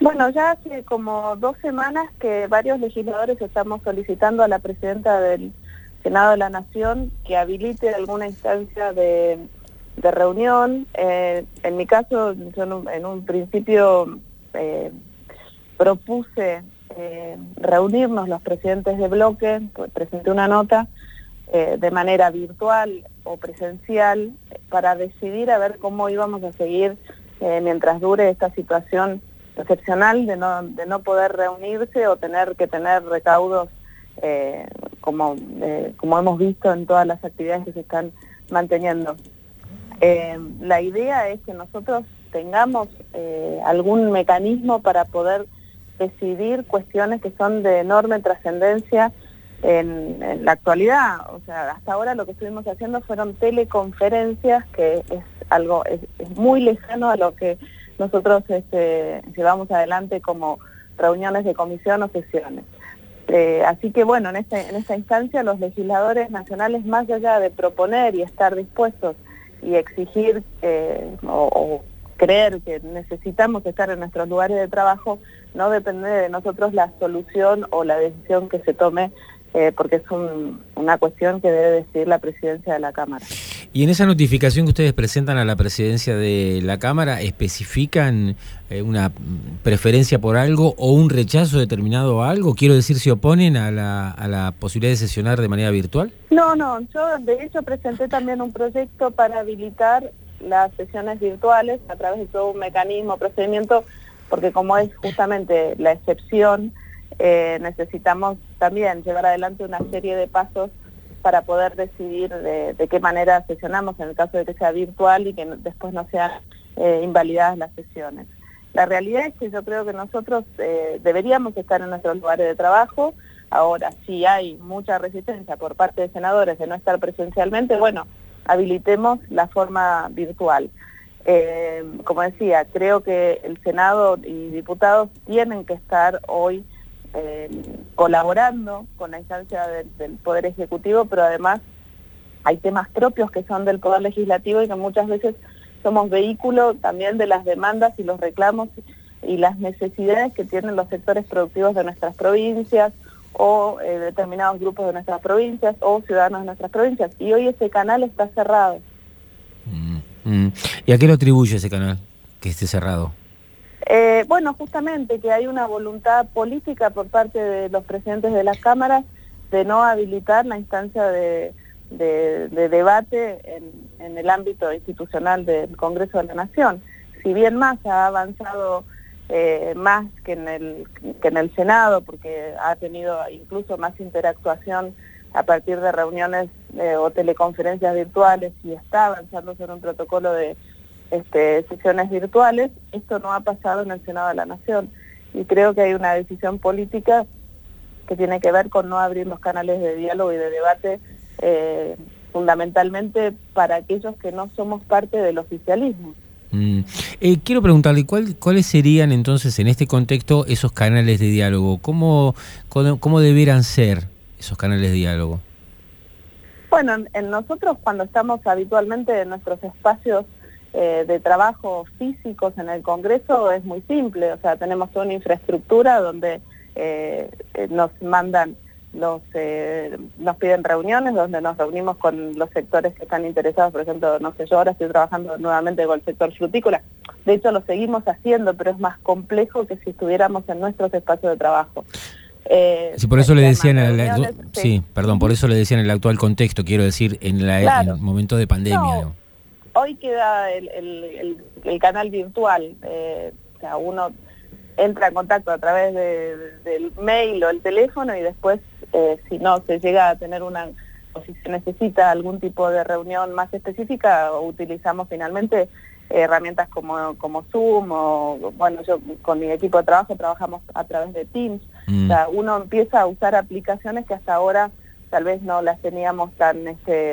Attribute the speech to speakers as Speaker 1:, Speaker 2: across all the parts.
Speaker 1: Bueno, ya hace como 2 semanas que varios legisladores estamos solicitando a la presidenta del Senado de la Nación que habilite alguna instancia de reunión. En mi caso, yo en un principio propuse reunirnos los presidentes de bloque, pues presenté una nota de manera virtual o presencial para decidir a ver cómo íbamos a seguir mientras dure esta situación excepcional de no poder reunirse o tener que tener recaudos como hemos visto en todas las actividades que se están manteniendo. La idea es que nosotros tengamos algún mecanismo para poder decidir cuestiones que son de enorme trascendencia en la actualidad. O sea, hasta ahora lo que estuvimos haciendo fueron teleconferencias, que es algo es muy lejano a lo que nosotros llevamos adelante como reuniones de comisión o sesiones. Así que bueno, en esta instancia los legisladores nacionales, más allá de proponer y estar dispuestos y exigir o creer que necesitamos estar en nuestros lugares de trabajo, no depende de nosotros la solución o la decisión que se tome, porque es una cuestión que debe decidir la presidencia de la Cámara.
Speaker 2: Y en esa notificación que ustedes presentan a la presidencia de la Cámara, ¿especifican una preferencia por algo o un rechazo determinado a algo? Quiero decir, ¿se oponen a la posibilidad de sesionar de manera virtual?
Speaker 1: No, yo de hecho presenté también un proyecto para habilitar las sesiones virtuales a través de todo un mecanismo, procedimiento, porque como es justamente la excepción, necesitamos también llevar adelante una serie de pasos para poder decidir de qué manera sesionamos en el caso de que sea virtual y que después no sean invalidadas las sesiones. La realidad es que yo creo que nosotros deberíamos estar en nuestros lugares de trabajo. Ahora, si hay mucha resistencia por parte de senadores de no estar presencialmente, bueno, habilitemos la forma virtual. Como decía, creo que el Senado y diputados tienen que estar hoy colaborando con la instancia del Poder Ejecutivo, pero además hay temas propios que son del Poder Legislativo y que muchas veces somos vehículo también de las demandas y los reclamos y las necesidades que tienen los sectores productivos de nuestras provincias o determinados grupos de nuestras provincias o ciudadanos de nuestras provincias. Y hoy ese canal está cerrado.
Speaker 2: ¿Y a qué lo atribuye ese canal, que esté cerrado?
Speaker 1: Bueno, justamente que hay una voluntad política por parte de los presidentes de las cámaras de no habilitar la instancia de debate en el ámbito institucional del Congreso de la Nación. Si bien más ha avanzado más que en el Senado, porque ha tenido incluso más interactuación a partir de reuniones o teleconferencias virtuales y está avanzando sobre un protocolo de sesiones virtuales, esto no ha pasado en el Senado de la Nación y creo que hay una decisión política que tiene que ver con no abrir los canales de diálogo y de debate fundamentalmente para aquellos que no somos parte del oficialismo.
Speaker 2: Quiero preguntarle, ¿cuáles serían entonces en este contexto esos canales de diálogo? ¿Cómo debieran ser esos canales de diálogo?
Speaker 1: Bueno, en nosotros cuando estamos habitualmente en nuestros espacios de trabajo físicos en el Congreso es muy simple, o sea, tenemos toda una infraestructura donde nos mandan nos piden reuniones donde nos reunimos con los sectores que están interesados. Por ejemplo, no sé, yo ahora estoy trabajando nuevamente con el sector frutícola. De hecho, lo seguimos haciendo, pero es más complejo que si estuviéramos en nuestros espacios de trabajo.
Speaker 2: Sí, por eso le decían por eso le decían en el actual contexto, quiero decir, en el momento de pandemia.
Speaker 1: No, hoy queda el canal virtual, o sea, uno entra en contacto a través del mail o el teléfono y después, si no se llega a tener o si se necesita algún tipo de reunión más específica, utilizamos finalmente herramientas como Zoom o, bueno, yo con mi equipo de trabajo trabajamos a través de Teams. O sea, uno empieza a usar aplicaciones que hasta ahora tal vez no las teníamos tan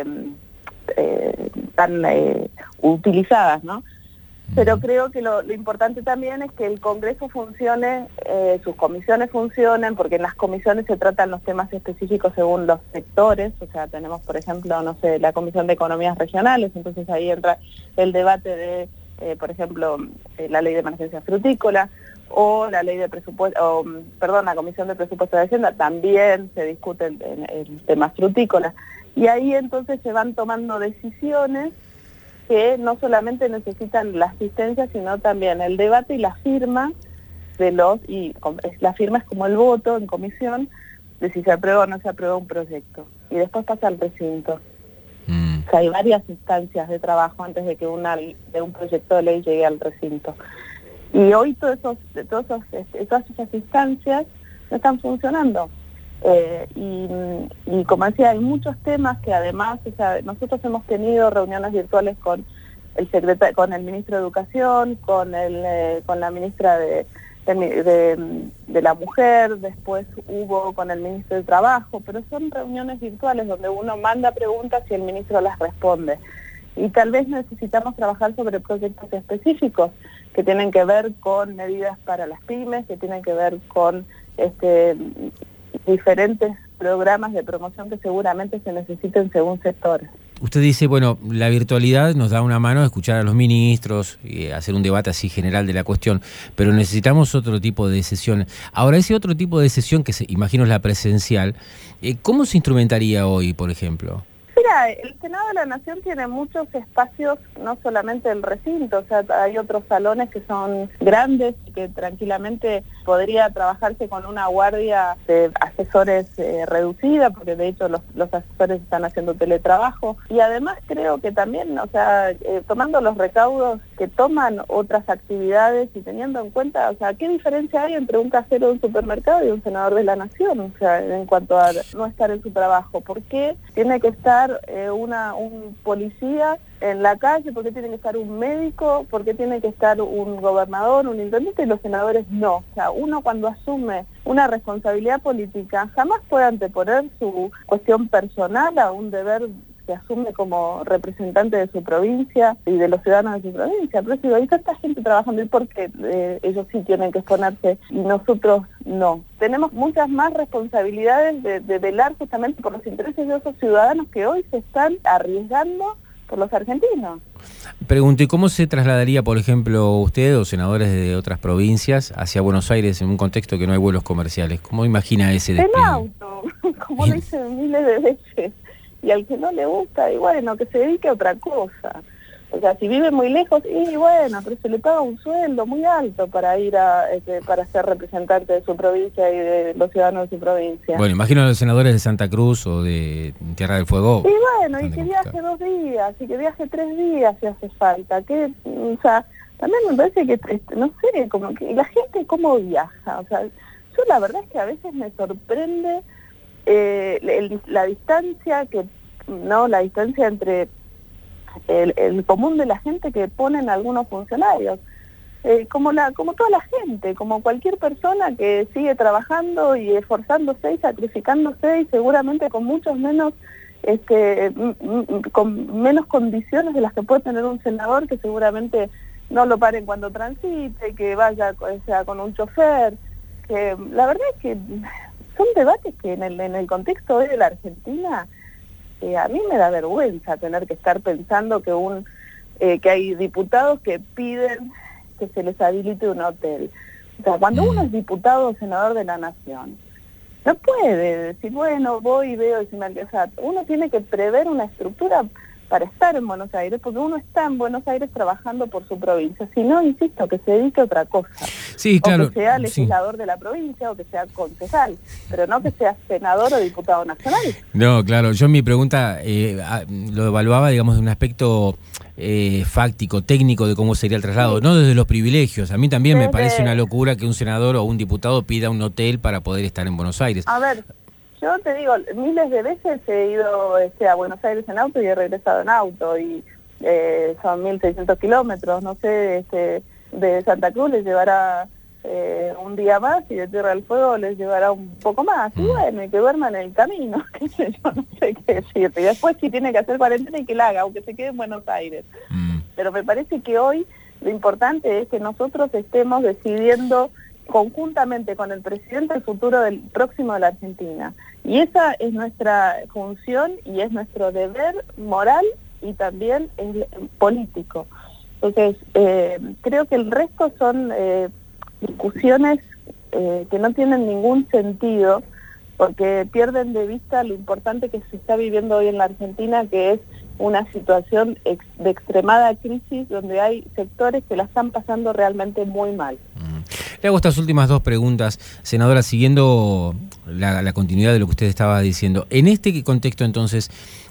Speaker 1: utilizadas, ¿no? Pero creo que lo importante también es que el Congreso funcione, sus comisiones funcionen, porque en las comisiones se tratan los temas específicos según los sectores. O sea, tenemos, por ejemplo, no sé, la Comisión de Economías Regionales, entonces ahí entra el debate de, por ejemplo, la ley de emergencia frutícola, o la ley de presupuesto, la Comisión de Presupuesto de Hacienda, también se discute el tema frutícola. Y ahí entonces se van tomando decisiones que no solamente necesitan la asistencia, sino también el debate y la firma la firma es como el voto en comisión de si se aprueba o no se aprueba un proyecto. Y después pasa al recinto. O sea, hay varias instancias de trabajo antes de que un proyecto de ley llegue al recinto. Y hoy todas esas instancias no están funcionando. Y como decía, hay muchos temas que además, o sea, nosotros hemos tenido reuniones virtuales con el ministro de Educación, con la ministra de la Mujer, después hubo con el ministro de Trabajo, pero son reuniones virtuales donde uno manda preguntas y el ministro las responde. Y tal vez necesitamos trabajar sobre proyectos específicos que tienen que ver con medidas para las pymes, que tienen que ver con diferentes programas de promoción que seguramente se necesiten según sectores.
Speaker 2: Usted dice, bueno, la virtualidad nos da una mano a escuchar a los ministros y hacer un debate así general de la cuestión, pero necesitamos otro tipo de sesión. Ahora, ese otro tipo de sesión, que imagino es la presencial, ¿cómo se instrumentaría hoy, por ejemplo?
Speaker 1: Mira, el Senado de la Nación tiene muchos espacios, no solamente el recinto, o sea, hay otros salones que son grandes y que tranquilamente podría trabajarse con una guardia de asesores reducida, porque de hecho los asesores están haciendo teletrabajo. Y además creo que también, o sea, tomando los recaudos que toman otras actividades y teniendo en cuenta, o sea, ¿qué diferencia hay entre un casero de un supermercado y un senador de la Nación? O sea, en cuanto a no estar en su trabajo, ¿por qué tiene que estar un policía en la calle? ¿Por qué tiene que estar un médico? ¿Por qué tiene que estar un gobernador, un intendente? Y los senadores no. O sea, uno cuando asume una responsabilidad política jamás puede anteponer su cuestión personal a un deber que asume como representante de su provincia y de los ciudadanos de su provincia. Pero si hay tanta gente trabajando, ¿y por qué ellos sí tienen que exponerse y nosotros no? Tenemos muchas más responsabilidades de velar justamente por los intereses de esos ciudadanos que hoy se están arriesgando por los argentinos.
Speaker 2: Pregunto, ¿y cómo se trasladaría, por ejemplo, usted o senadores de otras provincias hacia Buenos Aires en un contexto que no hay vuelos comerciales? ¿Cómo imagina ese despliegue?
Speaker 1: En auto, como lo dicen miles de veces. Y al que no le gusta, y bueno, que se dedique a otra cosa. O sea, si vive muy lejos, y bueno, pero se le paga un sueldo muy alto para ir para ser representante de su provincia y de los ciudadanos de su provincia.
Speaker 2: Bueno, imagino a los senadores de Santa Cruz o de Tierra del Fuego.
Speaker 1: Y bueno, y que viaje 2 días, y que viaje 3 días si hace falta. O sea, también me parece que, no sé, como que la gente cómo viaja. O sea, yo la verdad es que a veces me sorprende la distancia entre el común de la gente que ponen algunos funcionarios, como toda la gente, como cualquier persona que sigue trabajando y esforzándose y sacrificándose y seguramente con muchos menos con menos condiciones de las que puede tener un senador, que seguramente no lo paren cuando transite, que vaya con un chofer, que la verdad es que son debates que en el contexto hoy de la Argentina a mí me da vergüenza tener que estar pensando que hay diputados que piden que se les habilite un hotel. O sea, cuando uno es diputado o senador de la Nación, no puede decir, bueno, voy y veo, o sea, uno tiene que prever una estructura para estar en Buenos Aires, porque uno está en Buenos Aires trabajando por su provincia. Si no, insisto, que se dedique a otra cosa.
Speaker 2: Sí, claro.
Speaker 1: O que sea legislador de la provincia, o que sea concejal, pero no que sea senador o diputado nacional.
Speaker 2: No, claro. Yo mi pregunta lo evaluaba, digamos, de un aspecto fáctico, técnico de cómo sería el traslado, no desde los privilegios. A mí también me parece una locura que un senador o un diputado pida un hotel para poder estar en Buenos Aires.
Speaker 1: A ver, yo te digo, miles de veces he ido a Buenos Aires en auto y he regresado en auto, y son 1.600 kilómetros, no sé, de Santa Cruz les llevará un día más, y de Tierra del Fuego les llevará un poco más, y bueno, y que duerman en el camino, qué sé yo, no sé qué decirte. Y después si tiene que hacer cuarentena y que la haga, aunque se quede en Buenos Aires. Pero me parece que hoy lo importante es que nosotros estemos decidiendo conjuntamente con el presidente el futuro del próximo de la Argentina. Y esa es nuestra función y es nuestro deber moral y también político. Entonces, creo que el resto son discusiones que no tienen ningún sentido, porque pierden de vista lo importante que se está viviendo hoy en la Argentina, que es una situación de extremada crisis, donde hay sectores que la están pasando realmente muy mal.
Speaker 2: Le hago estas últimas dos preguntas, senadora, siguiendo la continuidad de lo que usted estaba diciendo. En este contexto, entonces,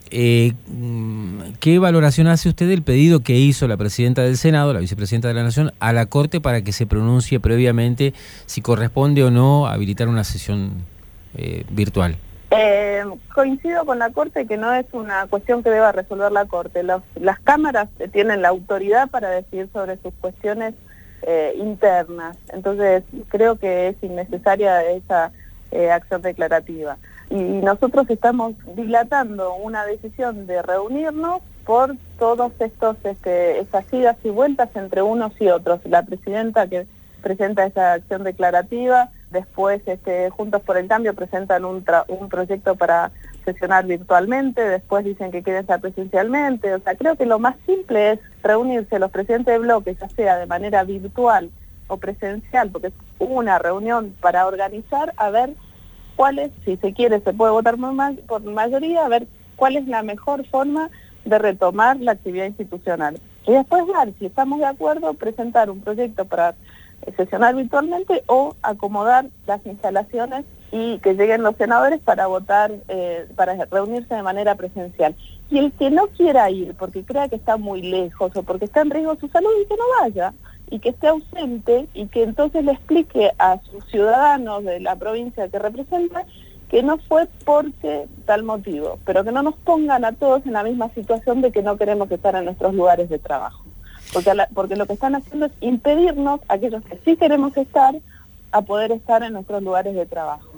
Speaker 2: ¿qué valoración hace usted del pedido que hizo la presidenta del Senado, la vicepresidenta de la Nación, a la Corte para que se pronuncie previamente si corresponde o no habilitar una sesión virtual?
Speaker 1: Coincido con la Corte que no es una cuestión que deba resolver la Corte. Las cámaras tienen la autoridad para decidir sobre sus cuestiones internas. Entonces creo que es innecesaria esa acción declarativa. Y nosotros estamos dilatando una decisión de reunirnos por todos esas idas y vueltas entre unos y otros. La presidenta que presenta esa acción declarativa, después Juntos por el Cambio presentan un proyecto para sesionar virtualmente, después dicen que quieren estar presencialmente. O sea, creo que lo más simple es reunirse los presidentes de bloques, ya sea de manera virtual o presencial, porque es una reunión para organizar, a ver cuál es, si se quiere se puede votar por mayoría, a ver cuál es la mejor forma de retomar la actividad institucional. Y después si estamos de acuerdo, presentar un proyecto para sesionar virtualmente o acomodar las instalaciones y que lleguen los senadores para votar, para reunirse de manera presencial. Y el que no quiera ir porque crea que está muy lejos o porque está en riesgo su salud, y que no vaya, y que esté ausente, y que entonces le explique a sus ciudadanos de la provincia que representa que no fue porque tal motivo, pero que no nos pongan a todos en la misma situación de que no queremos estar en nuestros lugares de trabajo. Porque lo que están haciendo es impedirnos, a aquellos que sí queremos estar, a poder estar en nuestros lugares de trabajo.